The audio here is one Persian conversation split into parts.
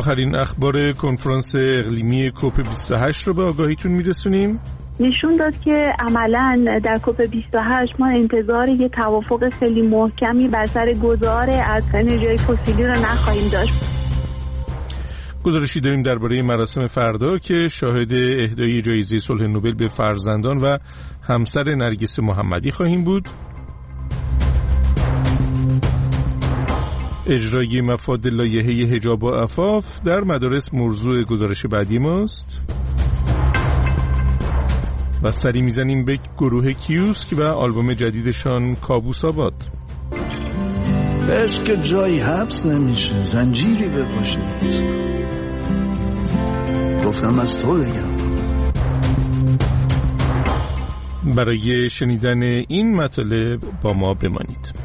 آخرین اخبار کنفرانس اقلیمی کوپ 28 رو به آگاهیتون میرسونیم. نشون داد که عملاً در کوپ 28 ما انتظار یه توافق خیلی محکمی بر سر گذار از انرژی فسیلی رو نخواهیم داشت. گزارشی داریم درباره مراسم فردا که شاهد اهدای جایزه صلح نوبل به فرزندان و همسر نرگس محمدی خواهیم بود. اجرای مفاد لایحه حجاب و عفاف در مدارس موضوع گزارش بعدی ماست. و سری میزنیم به گروه کیوسک و آلبوم جدیدشان کابوس آباد. عشق جایی حبس نمیشه، زنجیری به پاش نیست. گفتم از تو بگم. برای شنیدن این مطالب با ما بمانید.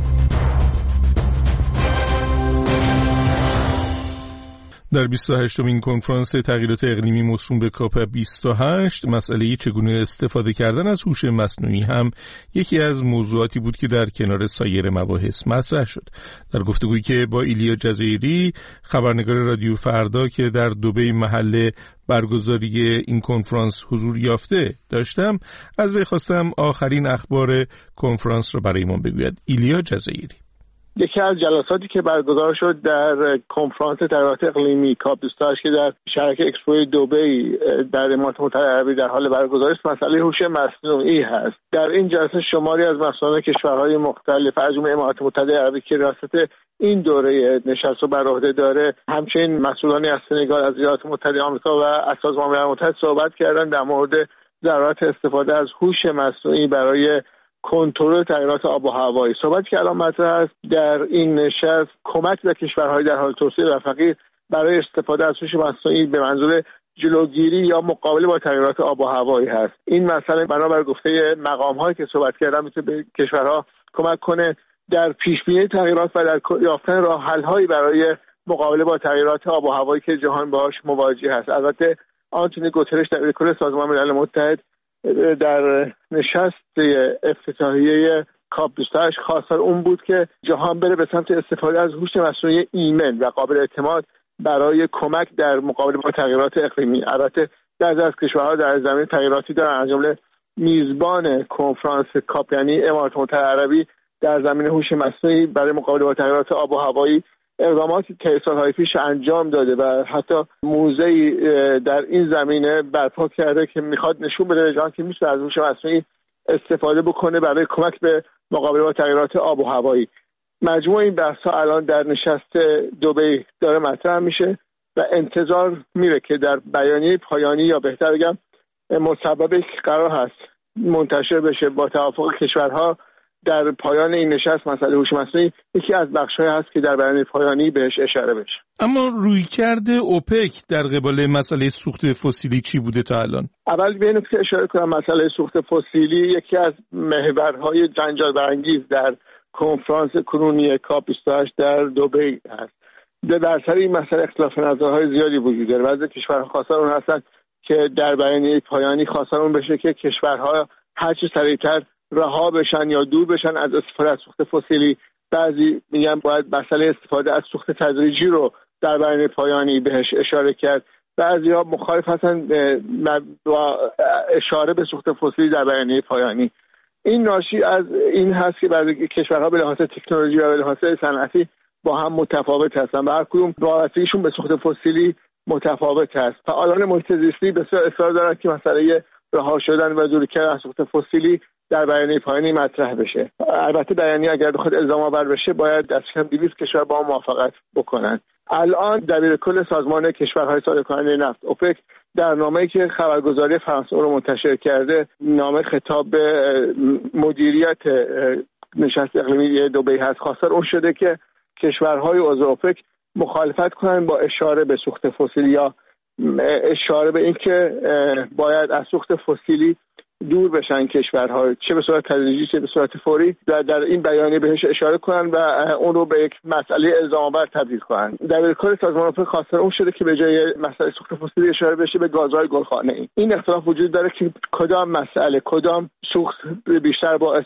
در 28مین کنفرانس تغییرات اقلیمی موسوم به کاپ 28 مسئله چگونه استفاده کردن از هوش مصنوعی هم یکی از موضوعاتی بود که در کنار سایر مباحث مطرح شد. در گفتگویی که با ایلیا جزایری خبرنگار رادیو فردا که در دبی محل برگزاری این کنفرانس حضور یافته داشتم، از وی خواستم آخرین اخبار کنفرانس را برایمان بگوید. ایلیا جزایری: یکی از جلساتی که برگزار شد در کنفرانس تغییرات اقلیمی کاپ 28 که در شرکت اکسپو دبی در امارات متحده عربی در حال برگزاری است، مسئله هوش مصنوعی هست. در این جلسه شماری از مسئولان کشورهای مختلف از جمله امارات متحده عربی که ریاست این دوره نشست رو بر عهده داره، همچنین مسئولانی از سنگال، از ایالات متحده آمریکا و از سازمان ملل متحد صحبت کردند در مورد ضرورت استفاده از هوش مصنوعی برای کنترل تغییرات آب و هوایی. صحبت که الان مطرح است در این نشست کمک به کشورهای در حال توسعه و فقیر برای استفاده از هوش مصنوعی به منظور جلوگیری یا مقابله با تغییرات آب و هوایی هست. این مسئله بنابر گفته مقام‌هایی که صحبت کردن میتونه به کشورها کمک کنه در پیش‌بینی تغییرات و در یافتن راه‌حل‌هایی برای مقابله با تغییرات آب و هوایی که جهان باهاش مواجه است. البته آنتونی گوترش دبیر کل سازمان ملل متحد در نشست افتتاحیه کاپ 28 خواستار اون بود که جهان بره به سمت استفاده از هوش مصنوعی ایمن و قابل اعتماد برای کمک در مقابله با تغییرات اقلیمی. البته بعضی از کشورها در زمینه تغییراتی دارن، از جمله میزبان کنفرانس کاپ یعنی امارات متحده عربی در زمینه هوش مصنوعی برای مقابله با تغییرات آب و هوایی اقداماتی که سالهای پیش انجام داده و حتی موزه‌ای در این زمینه برپا کرده که میخواد نشون بده به جهان که میشه از هوش مصنوعی استفاده بکنه برای کمک به مقابله با تغییرات آب و هوایی. مجموع این بحث‌ها الان در نشست دبی داره مطرح میشه و انتظار میره که در بیانیه پایانی یا بهتر بگم مصوبه قرار هست منتشر بشه با توافق کشورها در پایان این نشست. مسئله هوش مصنوعی یکی از بخش‌هایی هست که در بیانیه پایانی بهش اشاره بشه. اما رویکرد اوپک در قبال مسئله سوخت فسیلی چی بوده تا الان؟ اول به این نکته اشاره کنم مسئله سوخت فسیلی یکی از محورهای جنجال برانگیز در کنفرانس کنونی کاپ 28 در دبی است. در سر این مسئله اختلاف نظرهای زیادی وجود داره. بعضی کشورها خواستار اون هستن که در بیانیه پایانی خواستار اون بشه که کشورها هر چه سریعتر رها بشن یا دور بشن از استفاده از سوخت فسیلی. بعضی میگن باید مسئله استفاده از سوخت تدریجی رو در بیانیه پایانی بهش اشاره کرد. بعضی‌ها مخالف هستن با اشاره به سوخت فسیلی در بیانیه پایانی. این ناشی از این هست که بعضی کشورها به لحاظ تکنولوژی و به لحاظ صنعتی با هم متفاوت هستن و هر کدوم وابستگیشون به سوخت فسیلی متفاوت هست. فعالان محیط زیستی بسیار اصرار دارن که مسئله رها شدن و دوری کردن از سوخت فسیلی در بیانیه پایانی مطرح بشه. البته بیانیه اگر بخواد الزام آور بشه باید از کم 200 کشور با هم موافقت بکنن. الان دبیر کل سازمان کشورهای صادر کننده نفت اوپک در نامه‌ای که خبرگزاری فرانسه رو منتشر کرده، نامه خطاب به مدیریت نشست اقلیمی دبی هست، خواستار اون شده که کشورهای عضو اوپک مخالفت کنن با اشاره به سوخت فسیلی یا اشاره به اینکه باید از سوخت فسیلی دور بشن کشورها، چه به صورت تدریجی چه به صورت فوری، در این بیانیه بهش اشاره کنن و اون رو به یک مسئله الزام آور تبدیل کنن. در کل سازمان اوپک خواستار اون شده که به جای مسئله سوخت فسیلی اشاره بشه به گازهای گلخانه‌ای. این اختلاف وجود داره که کدام مسئله، کدام سوخت بیشتر باعث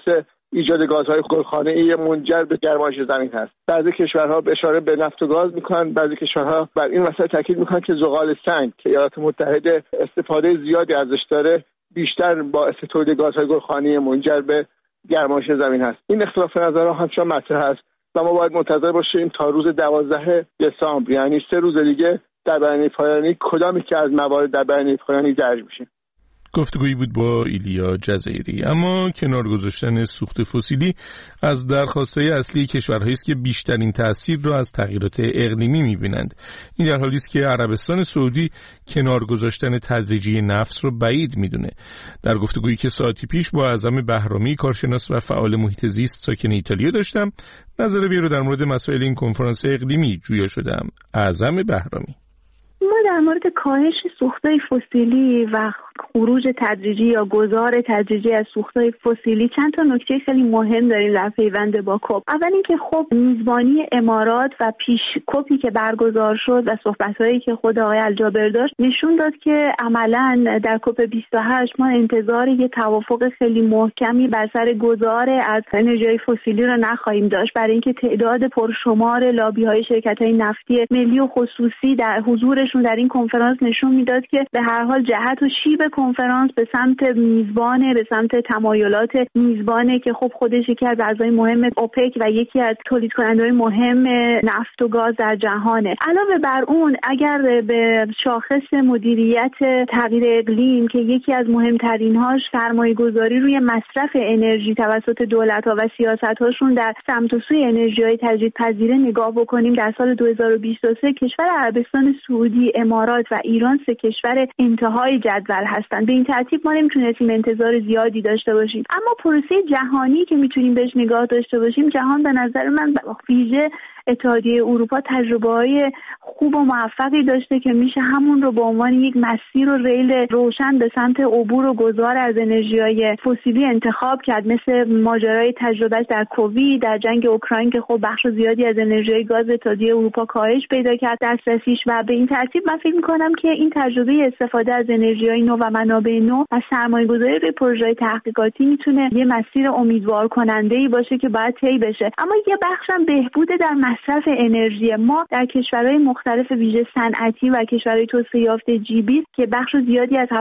ایجاد گازهای گلخانه‌ای منجر به گرمایش زمین هست. بعضی کشورها به اشاره به نفت و گاز میکنن، بعضی کشورها بر این مسئله تاکید میکنن که زغال سنگ که ایالات متحده استفاده زیادی ازش داره بیشتر باعث تولید گازهای گلخانه‌ای منجر به گرمایش زمین هست. این اختلاف نظرها همچنان مطرح است و ما باید منتظر باشیم تا روز 12 دسامبر، یعنی 3 روز دیگه، در بیانیه پایانی کدامی که از موارد در بیانیه پایانی درج میشه. گفتگویی بود با ایلیا جزایری. اما کنار گذاشتن سوخت فسیلی از درخواست‌های اصلی کشورهایی است که بیشترین تأثیر را از تغییرات اقلیمی می‌بینند. این در حالی است که عربستان سعودی کنار گذاشتن تدریجی نفت را بعید می‌دونه. در گفتگویی که ساعتی پیش با اعظم بهرامی، کارشناس و فعال محیط زیست ساکن ایتالیا داشتم، نظر وی را در مورد مسائل این کنفرانس اقلیمی جویا شدم. اعظم بهرامی: ما در مورد کاهش سوخت‌های فسیلی و خروج تدریجی یا گذار تدریجی از سوخت‌های فسیلی چند تا نکته خیلی مهم داریم در پیوند با کپ. اول اینکه خب میزبانی امارات و پیش کپی که برگزار شد و صحبت‌هایی که خود آقای الجابر داشت نشون داد که عملاً در کپ 28 ما انتظار یه توافق خیلی محکمی بر سر گذار از انرژی‌های فسیلی رو نخواهیم داشت، برای اینکه تعداد پرشمار لابی‌های شرکت‌های نفتی ملی و خصوصی در حضورشون در این کنفرانس نشون میداد که به هر حال جهت و شیب کنفرانس به سمت میزبانه، به سمت تمایلات میزبانه که خب خودش یکی از اعضای مهم اوپک و یکی از تولید کننده‌های مهم نفت و گاز در جهانه. علاوه بر اون اگر به شاخص مدیریت تغییر اقلیم که یکی از مهمترین‌هاش سرمایه‌گذاری روی مصرف انرژی توسط دولت‌ها و سیاست‌هاشون در سمت و سوی انرژی‌های تجدیدپذیر نگاه بکنیم، در سال 2023 کشور عربستان سعودی، امارات و ایران 3 کشور انتهای جدول هستند. به این ترتیب ما نمیتونستیم انتظار زیادی داشته باشیم. اما پروسه جهانی که میتونیم بهش نگاه داشته باشیم، جهان به نظر من ویژه اتحادیه اروپا تجربه‌های خوب و موفقی داشته که میشه همون رو به عنوان یک مسیر و ریل روشن به سمت عبور و گذار از انرژی‌های فسیلی انتخاب کرد، مثل ماجرای تجربهش در کووید، در جنگ اوکراین که خب بخش زیادی از انرژی گاز اتحادیه اروپا کاهش پیدا کرد دسترسیش. و به این ترتیب من فکر می‌کنم که این تجربه استفاده از انرژی‌های نو و منابع نو و سرمایه‌گذاری روی پروژه‌های تحقیقاتی میتونه یه مسیر امیدوار کننده‌ای باشه که باید طی بشه. اما یه بخشم بهبود در مصرف انرژی. ما در کشورهای مختلف ویژه صنعتی و کشورهای توسعه یافته جی20 که بخش زیادی از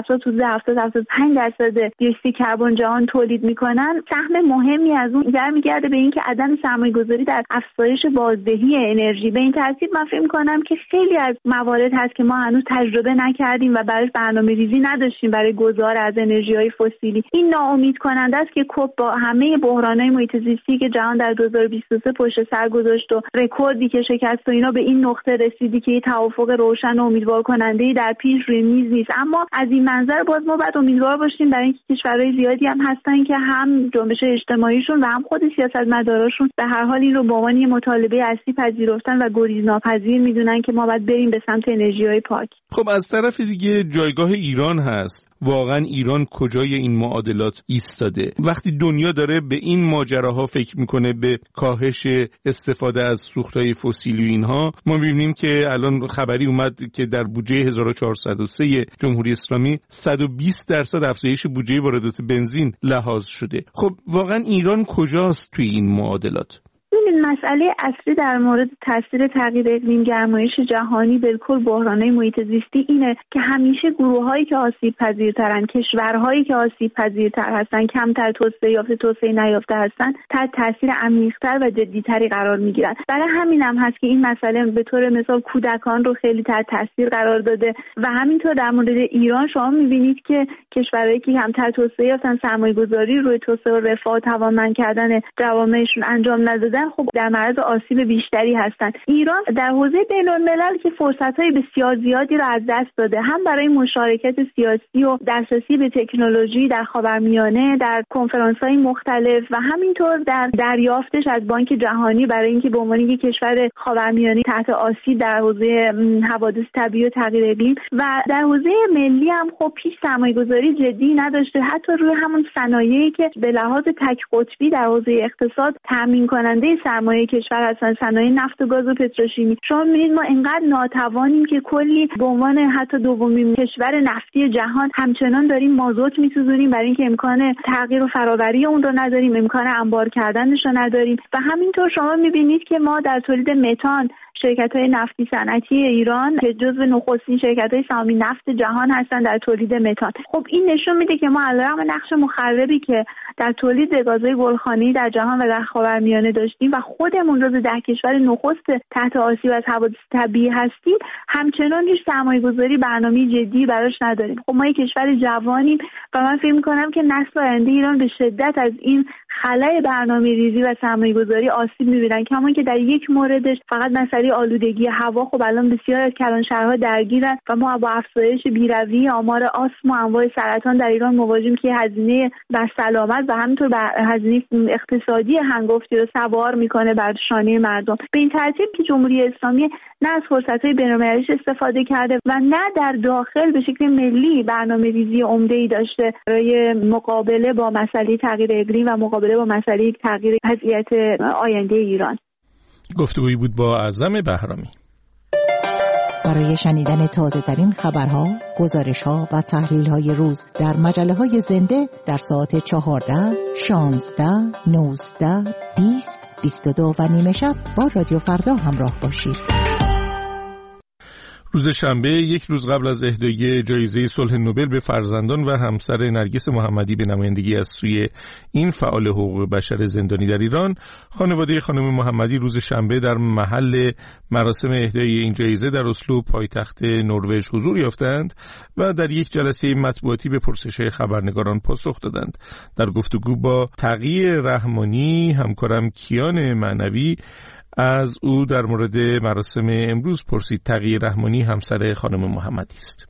70-75% دیوکسید کربن جهان تولید میکنن، سهم مهمی از اون برمیگرده به اینکه عدم سرمایه‌گذاری در افزایش بازدهی انرژی. به این ترتیب من فکر می‌کنم که خیلی از موارد هست که ما هنوز تجربه نکردیم و براش برنامه‌ریزی نداشتیم برای گذار از انرژی‌های فسیلی. این ناامید کننده است که کپ با همه بحران‌های محیط زیستی که جهان در 2023 پشت سر گذاشت و رکوردی که شکست و اینا، به این نقطه رسیدی که یه توافق روشن و امیدوار کننده‌ای در پیش روی میز نیست. اما از این منظر باز ما باید امیدوار باشیم برای اینکه کشورهای زیادی هم هستن که هم جنبش اجتماعیشون و هم خود سیاستمداراشون به هر حال این رو به عنوان یه مطالبه اصلی پذیرفتن و گریزناپذیر میدونن که ما باید بریم به سمت انرژی‌های پاک. خب از طرف دیگه جایگاه ایران هست. واقعا ایران کجای این معادلات ایستاده؟ وقتی دنیا داره به این ماجراها فکر میکنه، به کاهش استفاده از سوختهای فسیلی و اینها، ما میبینیم که الان خبری اومد که در بودجه 1403 جمهوری اسلامی 120% افزایش بودجه واردات بنزین لحاظ شده. خب واقعا ایران کجاست توی این معادلات؟ این مسئله اصلی در مورد تاثیر تغییر اقلیم، گرمایش جهانی، بالکل بحران‌های محیط زیستی اینه که همیشه گروه‌هایی که آسیب پذیرترن، کشورهایی که آسیب پذیرتر هستن، کمتر توسعه یافته، توسعه نیافته هستن، تحت تاثیر عمیق‌تر و جدی‌تری قرار می‌گیرن. برای همین هم هست که این مسئله به طور مثال کودکان رو خیلی تحت تاثیر قرار داده و همینطور در مورد ایران شما می‌بینید که کشورهایی که کمتر توسعه یافتن، سرمایه‌گذاری روی توسعه و رفاه، توانمند کردن جوامعشون انجام ندادن، خب در معرض آسیب بیشتری هستند. ایران در حوزه بین‌الملل که فرصت‌های بسیار زیادی را از دست داده، هم برای مشارکت سیاسی و دسترسی به تکنولوژی در خاورمیانه، در کنفرانس‌های مختلف و همینطور در دریافتش از بانک جهانی برای اینکه به عنوان یک کشور خاورمیانه تحت آسیب در حوزه حوادث طبیعی و تغییر اقلیم و در حوزه ملی هم خب پیش سرمایه‌گذاری جدی نداشته، حتی روی همون صنایعی که به لحاظ تک قطبی در حوزه اقتصاد تامین کننده سرمایه کشور هستن، صنایع نفت و گاز و پتروشیمی. شما می‌بینید ما اینقدر ناتوانیم که کلی به عنوان حتی دومین کشور نفتی جهان همچنان داریم مازوت می‌سوزونیم برای اینکه امکان تغییر و فرآوری اون رو نداریم، امکان انبار کردنش رو نداریم. و همینطور شما می‌بینید که ما در تولید متان شرکت‌های نفتی صنعتی ایران که جزو نخستین شرکت‌های سهامی نفت جهان هستن در تولید متان. خب این نشون میده که ما علیرغم نقش مخربی که در تولید گازهای گلخانه‌ای در جهان و در خاورمیانه داشتیم و خودمون جزو 10 کشور نخست تحت آسیب از حوادث طبیعی هستیم، همچنان هیچ سرمایه‌گذاری برنامه‌ای جدی براش نداریم. خب ما یک کشور جوانیم و من فکر می‌کنم که نسل آینده ایران به شدت از این خلأ برنامه‌ریزی و سرمایه‌گذاری آسیب می‌بینن، کما اینکه در یک موردش فقط مسئله آلودگی هوا. خب الان بسیار از کلانشهرها درگیرن و ما با افزایش بیروی آمار آسم و انواع سرطان در ایران مواجهیم که هزینه بر سلامت و همینطور بر هزینه اقتصادی هنگفتی رو سوار میکنه بر شانه مردم. به این ترتیب که جمهوری اسلامی نه از فرصت‌های بین‌المللیش استفاده کرده و نه در داخل به شکل ملی برنامه‌ریزی عمده‌ای داشته برای مقابله با مسئله تغییر اقلیم و مقابله با مسئله تغییر وضعیت آینده ایران. گفتگویی بود با اعظم بهرامی. برای شنیدن تازه‌ترین خبرها، گزارش‌ها و تحلیل‌های روز در مجله‌های زنده در ساعت 14، 16، 19، 20، 22 و نیمه شب با رادیو فردا همراه باشید. روز شنبه یک روز قبل از اهدای جایزه صلح نوبل به فرزندان و همسر نرگس محمدی به نمایندگی از سوی این فعال حقوق بشر زندانی در ایران، خانواده خانم محمدی روز شنبه در محل مراسم اهدای این جایزه در اسلو پایتخت نروژ حضور یافتند و در یک جلسه مطبوعاتی به پرسش‌های خبرنگاران پاسخ دادند. در گفتگو با تقی رحمانی همکارم کیان معنوی از او در مورد مراسم امروز پرسید. تقی رحمانی همسر خانم محمدی است.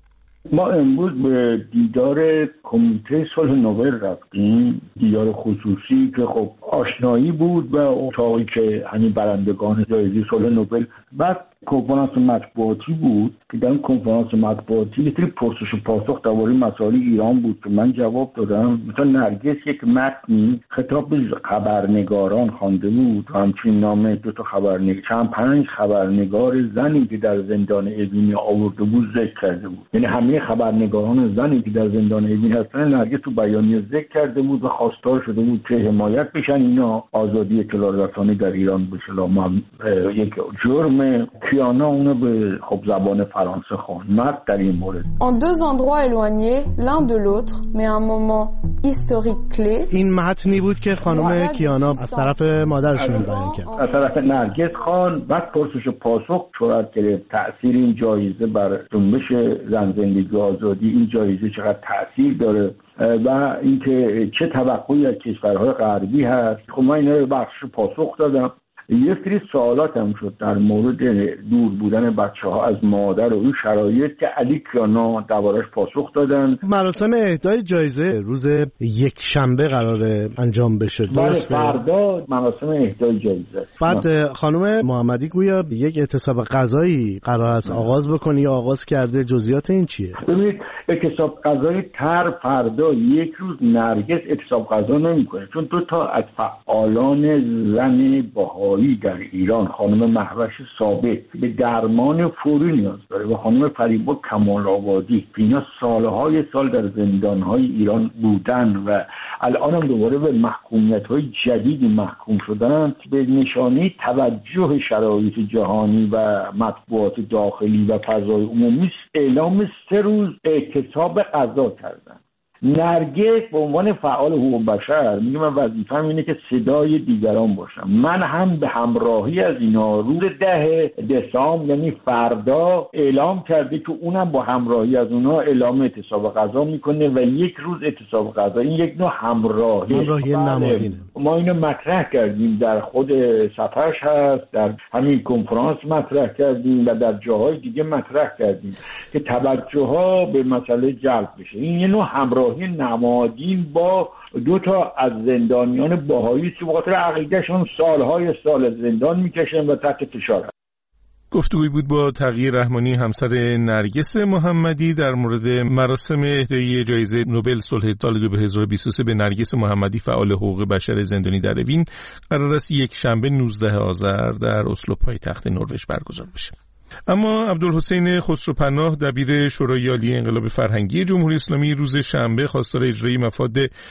ما امروز به دیدار کمیته صلح نوبل رفتیم، دیدار خصوصی که خب آشنایی بود و اتاقی که همین برندگان جایزه صلح نوبل. بعد کنفرانس مطبوعاتی بود که در کنفرانس مطبوعاتی یه سری پرسش و پاسخ درباره مسائل ایران بود که من جواب دادم. مثلا نرگس یک متنی خطاب به خبرنگاران خوانده بود و همچنین نام دو تا خبرنگار، 5 خبرنگار زنی که در زندان اوین آورده بود ذکر کرده بود. یعنی همه خبرنگاران زنی که در زندان اوین هستن نرگس تو بیانیه ذکر کرده بود و خواستار شده بود که حمایت بشن اینا، آزادی اطلاع رسانی در ایران بشه. یک جرم کیانا اونو به خب زبان فرانسه خواند در این مورد. En deux endroits éloignés l'un de l'autre mais un moment historique clé. این متنی بود که خانم کیانا از طرف مادرشون بیان کرد. از طرف نرگس خان. بعد پرسش و پاسخ صورت گرفت. تأثیر این جایزه بر جنبش زن زندگی و آزادی، این جایزه چقدر تأثیر داره و اینکه چه توقعی از کشورهای غربی هست. خب من اینا رو بخش پاسخ دادم. یه سری سوالات هم شد در مورد دور بودن بچه‌ها از مادر و این شرایط که علی کیانا دربارش پاسخ دادن. مراسم اهدای جایزه روز یک شنبه قراره انجام بشه، درسته؟ فردا مراسم اهدای جایزه. بعد خانم محمدی گویا یک اعتصاب غذایی قرار است آغاز بکنه یا آغاز کرده، جزئیات این چیه؟ ببینید اعتصاب غذایی فردا یک روز نرگس اعتصاب غذا نمی‌کنه، چون دو تا از فعالان زن بهایی در ایران، خانم مهوش ثابت به درمان فوری نیاز داره و خانم فریبا کمال آبادی، اینا سالهای سال در زندانهای ایران بودن و الان هم دوباره به محکومیت‌های جدیدی محکوم شدن، به نشانه توجه شرایط جهانی و مطبوعات داخلی و فضای عمومی اعلام 3 روز اعتصاب غذا کردن. نرگس به عنوان فعال حقوق بشر میگه من وظیفه‌م اینه که صدای دیگران باشم. من هم به همراهی از اینا روز 10 دسامبر یعنی فردا اعلام کرده که اونم با همراهی از اونا اعلام اعتصاب غذا میکنه و یک روز اعتصاب غذا. این یک نوع همراهی نمادینه. ما اینو مطرح کردیم، در خود سفرش هست، در همین کنفرانس مطرح کردیم و در جاهای دیگه مطرح کردیم که توجه‌ها به مسئله جلب بشه. این یه نوع همراهی نمادین با 2 تا از زندانیان بهایی که به خاطر عقیدهشون سالهای سال زندان میکشن و تحت فشار هست. گفتگویی بود با تقی رحمانی همسر نرگس محمدی در مورد مراسم اهدای جایزه نوبل صلح سال 2023 به نرگس محمدی فعال حقوق بشر زندانی در اوین قرار است یک شنبه 19 آذر در اسلو پایتخت نروژ برگزار بشه. اما عبدالحسین خسروپناه دبیر شورای عالی انقلاب فرهنگی جمهوری اسلامی روز شنبه خواستار اجرای مفاد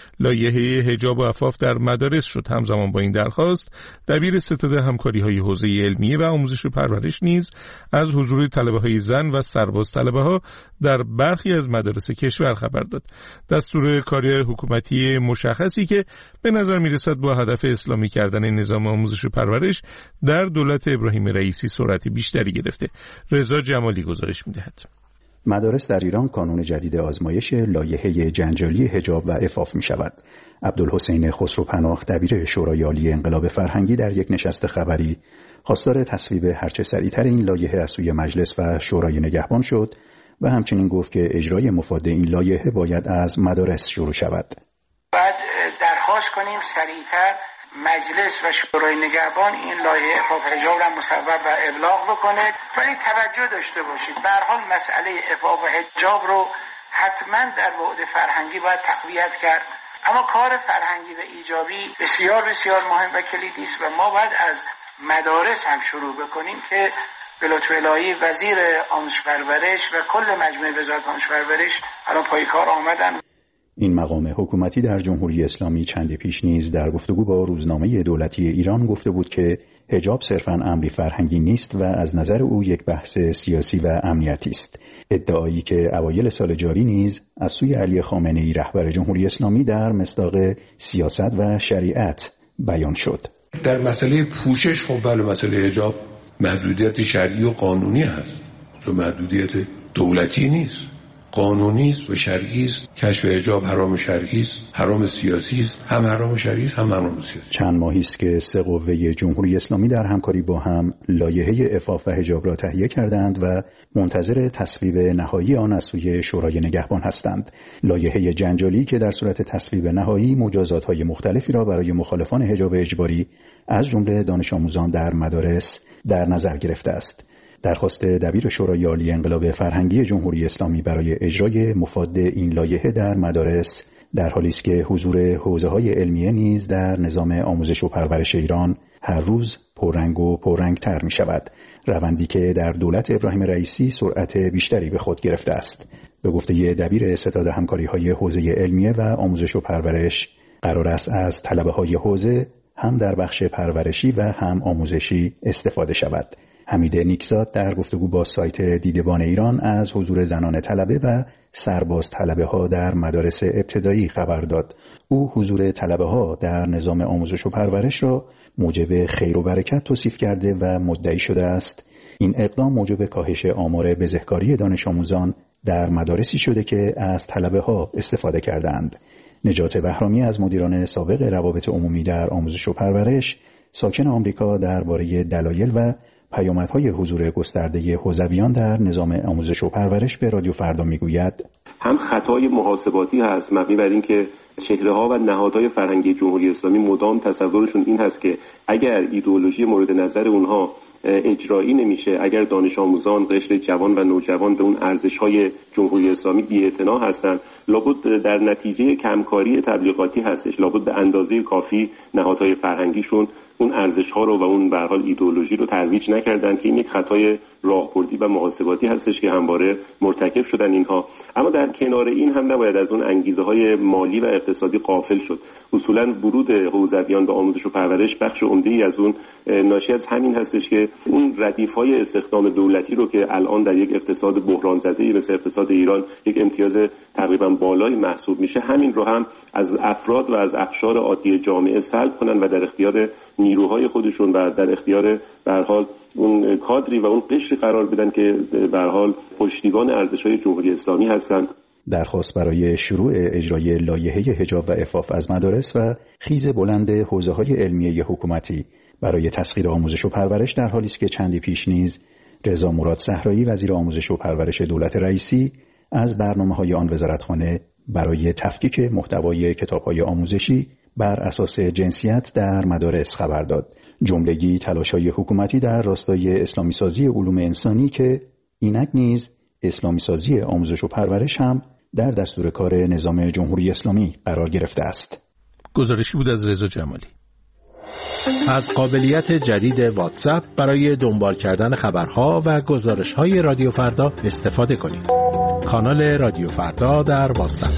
لایحه حجاب و عفاف در مدارس شد. همزمان با این درخواست دبیر ستاد همکاری‌های حوزه علمیه و آموزش و پرورش نیز از حضور طلبه‌های زن و سرباز طلبه‌ها در برخی از مدارس کشور خبر داد. دستور کاری حکومتی مشخصی که به نظر می‌رسد با هدف اسلامی کردن نظام آموزش و پرورش در دولت ابراهیم رئیسی سرعت بیشتری گرفته. رضا جمالی گزارش می‌دهد. مدارس در ایران کانون جدید آزمایش لایحه جنجالی حجاب و عفاف می‌شود. عبدالحسین خسروپناه دبیر شورای عالی انقلاب فرهنگی در یک نشست خبری خواستار تصویب هرچه سریعتر این لایحه از سوی مجلس و شورای نگهبان شد و همچنین گفت که اجرای مفاد این لایحه باید از مدارس شروع شود. باید درخواست کنیم سریعتر مجلس و شورای نگهبان این لایحه عفاف حجاب را مصوب و ابلاغ بکنه، ولی توجه داشته باشید به هر حال مسئله عفاف حجاب رو حتما در بعد فرهنگی باید تقویت کرد، اما کار فرهنگی و ایجابی بسیار بسیار مهم و کلیدی است و ما باید از مدارس هم شروع بکنیم که به لطف الهی وزیر آموزش پرورش و کل مجموعه وزارت آموزش پرورش الان پای کار آمدن. این مقام حکومتی در جمهوری اسلامی چندی پیش نیز در گفتگو با روزنامه دولتی ایران گفته بود که حجاب صرفاً امری فرهنگی نیست و از نظر او یک بحث سیاسی و امنیتی است. ادعایی که اوایل سال جاری نیز از سوی علی خامنه‌ای رهبر جمهوری اسلامی در مصداق سیاست و شریعت بیان شد. در مسئله پوشش خب بله مسئله حجاب محدودیت شرعی و قانونی هست، تو محدودیت دولتی نیست، قانونی است و شرعی است. کشف حجاب حرام شرعی است، حرام سیاسی است، هم حرام شرعی است هم حرام سیاسی. چند ماهی است که سه قوه جمهوری اسلامی در همکاری با هم لایحه عفاف و حجاب را تهیه کردند و منتظر تصویب نهایی آن از سوی شورای نگهبان هستند. لایحه جنجالی که در صورت تصویب نهایی مجازات‌های مختلفی را برای مخالفان حجاب اجباری از جمله دانش آموزان در مدارس در نظر گرفته است. درخواست دبیر شورای عالی انقلاب فرهنگی جمهوری اسلامی برای اجرای مفاد این لایحه در مدارس در حالی است که حضور حوزه‌های علمیه نیز در نظام آموزش و پرورش ایران هر روز پررنگ و پررنگ‌تر می‌شود، روندی که در دولت ابراهیم رئیسی سرعت بیشتری به خود گرفته است. به گفته دبیر ستاد همکاری‌های حوزه علمیه و آموزش و پرورش، قرار است از طلبه‌های حوزه هم در بخش پرورشی و هم آموزشی استفاده شود. حمید نیکزاد در گفتگو با سایت دیدبان ایران از حضور زنان طلبه و سرباز طلبه ها در مدارس ابتدایی خبر داد. او حضور طلبه ها در نظام آموزش و پرورش را موجب خیر و برکت توصیف کرده و مدعی شده است این اقدام موجب کاهش آمار بزهکاری دانش آموزان در مدارسی شده که از طلبه ها استفاده کردند. نجات بهرامی از مدیران سابق روابط عمومی در آموزش و پرورش، ساکن آمریکا، درباره دلایل و پیامدهای حضور گسترده حوزویان در نظام آموزش و پرورش به رادیو فردا میگوید: هم خطای محاسباتی هست مبنی بر این که چهره‌ها و نهادهای فرهنگی جمهوری اسلامی مدام تصورشون این هست که اگر ایدئولوژی مورد نظر اونها اجرایی نمیشه، اگر دانش آموزان قشر جوان و نوجوان به اون ارزش‌های جمهوری اسلامی بی‌اعتنا هستند، لابد در نتیجه کمکاری تبلیغاتی هستش، لابد به اندازه کافی نهادهای فرهنگیشون اون ارزش‌ها رو و اون به هر حال ایدئولوژی رو ترویج نکردن که این یک خطای راهبردی و محاسباتی هستش که همواره مرتکب شدن اینها. اما در کنار این هم نباید از اون انگیزه‌های مالی و اقتصادی غافل شد. اصولاً ورود حوزویان به آموزش و پرورش بخش عمده‌ای از اون ناشی از همین هستش که اون ردیف‌های استخدام دولتی رو که الان در یک اقتصاد بحران زده مثل اقتصاد ایران یک امتیاز تقریبا بالایی محسوب میشه، همین رو هم از افراد و از اقشار عادی جامعه سلب کنن و در اختیار نیروهای خودشون و در اختیار به هر حال اون کادری و اون قشری قرار بدن که به هر حال پشتیبان ارزش‌های جمهوری اسلامی هستند. درخواست برای شروع اجرای لایحه حجاب و عفاف از مدارس و خیز بلند حوزه‌های علمیه حکومتی برای تسخیر آموزش و پرورش در حالی است که چندی پیش نیز رضا مراد صحرایی وزیر آموزش و پرورش دولت رئیسی از برنامه‌های آن وزارتخانه برای تفکیک محتوای کتاب‌های آموزشی بر اساس جنسیت در مدارس خبر داد. جملگی تلاش‌های حکومتی در راستای اسلامی سازی علوم انسانی که اینک نیز اسلامی سازی آموزش و پرورش هم در دستور کار نظام جمهوری اسلامی قرار گرفته است. گزارشی بود از رضا جمالی. از قابلیت جدید واتساپ برای دنبال کردن خبرها و گزارش‌های رادیو فردا استفاده کنید. کانال رادیو فردا در واتساپ.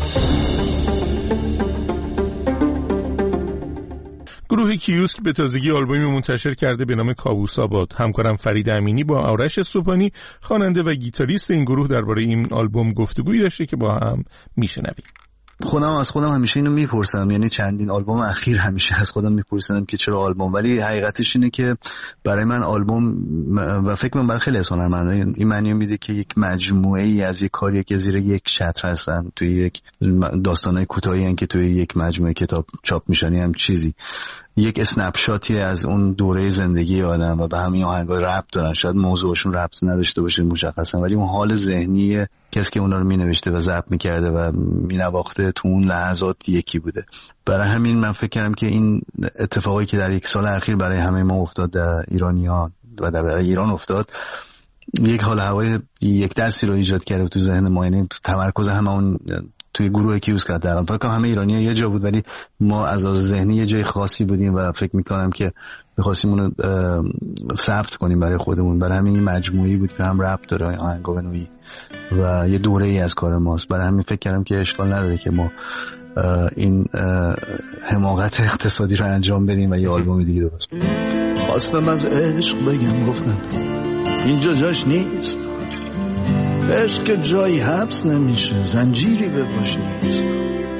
گروه کیوسک به تازگی آلبومی منتشر کرده به نام کابوس آباد. همکارم فرید امینی با آرش صبحانی خواننده و گیتاریست این گروه درباره این آلبوم گفتگویی داشته که با هم میشنویم. خودم از خودم همیشه اینو میپرسم، یعنی چندین آلبوم اخیر همیشه از خودم میپرسم که چرا آلبوم، ولی حقیقتش اینه که برای من آلبوم و فکر کنم برای خیلی از هنرمندان این معنی میده که یک مجموعه ای از یک کاریه که زیر یک شطر هستن، توی یک داستانای کوتاهی ان که توی یک مجموعه کتاب چاپ میشن، هم چیزی یک اسنپ شاتی از اون دوره زندگی آدم و به همین آهنگا ربط دارن. شاید موضوعشون ربط نداشته باشه مشخصا، ولی اون حال ذهنی کسی که اونا رو مینوشته و ضبط میکرده و مینواخته تو اون لحظات یکی بوده. برای همین من فکر کردم که این اتفاقی که در یک سال اخیر برای همه ما افتاد، در ایرانیان و در ایران افتاد، یک حال هوای یک دستی رو ایجاد کرده تو ذهن ما. یعنی تمرکز همون توی گروه کیوسک کردن، فکر کنم همه ایرانی‌ها یه جا بود ولی ما از لحاظ ذهنی یه جای خاصی بودیم و فکر می‌کنم که می‌خواستیم اونو ثبت کنیم برای خودمون. برای همین مجموعی بود که هم ربط داره آهنگا به نوعی و یه دوره‌ای از کار ماست. برای همین فکر کردم که اشکال نداره که ما این حماقت اقتصادی رو انجام بدیم و یه آلبوم دیگه درست کنیم. خواستم از عشق بگم، گفتم اینجا جاش نیست. عشق که جایی حبس نمیشه، زنجیری به پاش نیست.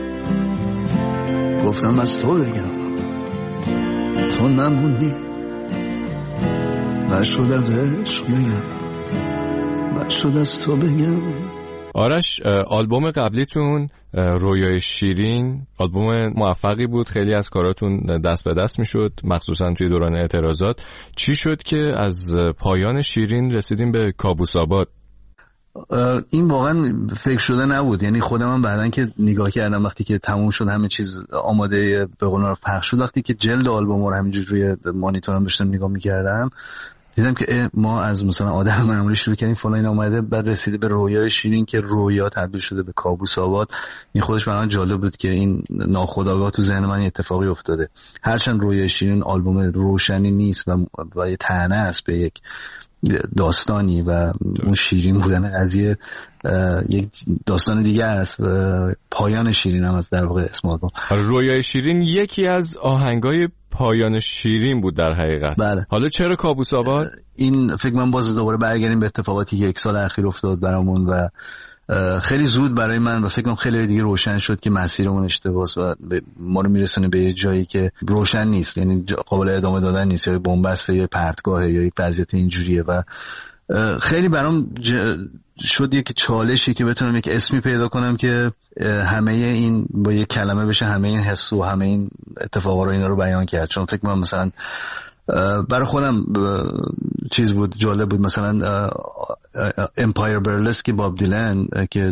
گفتم از تو بگم، تو نموندی. نشد از عشق بگم، نشد از تو بگم. آرش، آلبوم قبلیتون رویای شیرین آلبوم موفقی بود، خیلی از کاراتون دست به دست میشد مخصوصا توی دوران اعتراضات. چی شد که از پایان شیرین رسیدیم به کابوس آباد؟ این واقعا فکر شده نبود. یعنی خودم هم بعدن که نگاه کردم وقتی که تموم شد همه چیز آماده به قول معروف پخش شد، وقتی که جلد آلبوم رو همینجوری روی مانیتورم داشتم نگاه می‌کردم دیدم که ما از مثلا آدم معمولی شروع کردیم فلان این اومده، بعد رسیده به رویای شیرین که رویا تبدیل شده به کابوس آباد. این خودش برام جالب بود که این ناخودآگاه تو ذهن من اتفاقی افتاده. هرچند رویای شیرین آلبوم روشنی نیست و یه طعنه است به یک داستانی و اون شیرین بودن قضیه یک داستان دیگه است و پایان شیرین هم از در واقع اسم آلبوم. رویای شیرین یکی از آهنگای پایان شیرین بود در حقیقت. بله. حالا چرا کابوس آباد؟ این فکر من باز دوباره برگردیم به اتفاقاتی که یک سال اخیر افتاد برامون و خیلی زود برای من و فکر کنم خیلی دیگه روشن شد که مسیرمون اشتباهه و ما رو میرسونه به یه جایی که روشن نیست، یعنی قابل ادامه دادن نیست، یا بن‌بست یا پرتگاهه یا یک وضعیت اینجوریه و خیلی برام شد یک چالشی که بتونم یک اسمی پیدا کنم که همه این با یک کلمه بشه همه این حس و همه این اتفاقا رو اینا رو بیان کرد. چون فکر کنم مثلا برای خودم چیز بود، جالب بود، مثلا امپایر برلسک باب دیلن که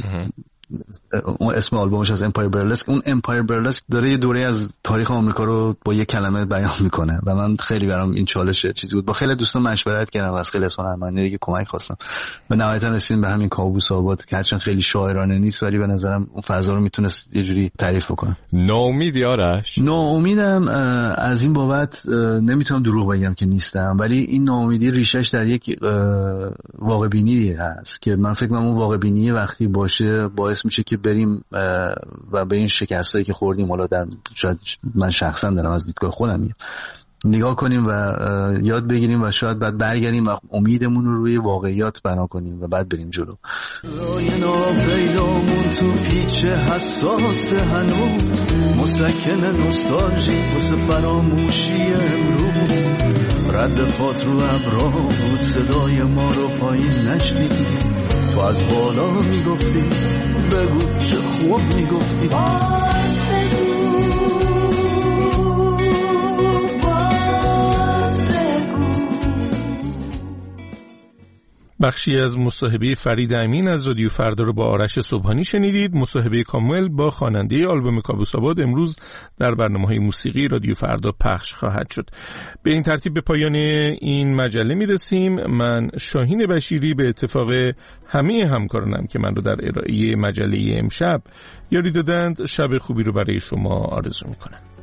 اون اسم آلبومش از امپایر برلسک، اون امپایر برلسک داره یه دوره از تاریخ آمریکا رو با یه کلمه بیان میکنه و من خیلی برام این چالش چیزی بود. با خیلی دوستان مشورت کردم و از خیلی هنرمندان دیگه کمک خواستم و نهایتا رسیدیم به همین کابوس آباد که هرچند خیلی شاعرانه نیست ولی به نظرم اون فضا رو میتونست یه جوری تعریف بکنه. ناامیدی آرش؟ ناامیدم از این بابت نمیتونم دروغ بگم که نیستم، ولی این ناامیدی ریشش در یک واقع بینی هست که من فکر کنم اون واقع بینی وقتی باشه باعث میشه که بریم و به این شکستایی که خوردیم، حالا در شاید من شخصا دارم از دیدگاه خودم نگاه کنیم و یاد بگیریم و شاید بعد برگردیم و امیدمون رو روی واقعیات بنا کنیم و بعد بریم جلو. رای ناپیدامون تو پیچ حساس هنوز، مسکن نوستالژی واسه فراموشی امروز، رد پات رو ابرا بود، صدای ما رو پایین نشنیدی، تو از بالا میگفتی بگو چه خوب میگفتی، باز بگو بخشی از مصاحبه فرید امین از رادیو فردا رو با آرش صبحانی شنیدید. مصاحبه کامل با خواننده آلبوم کابوس‌آباد امروز در برنامه‌های موسیقی رادیو فردا پخش خواهد شد. به این ترتیب به پایان این مجله میرسیم. من شاهین بشیری به اتفاق همه همکارانم که من رو در ارائه مجله امشب یاری دادند، شب خوبی رو برای شما آرزو میکنم.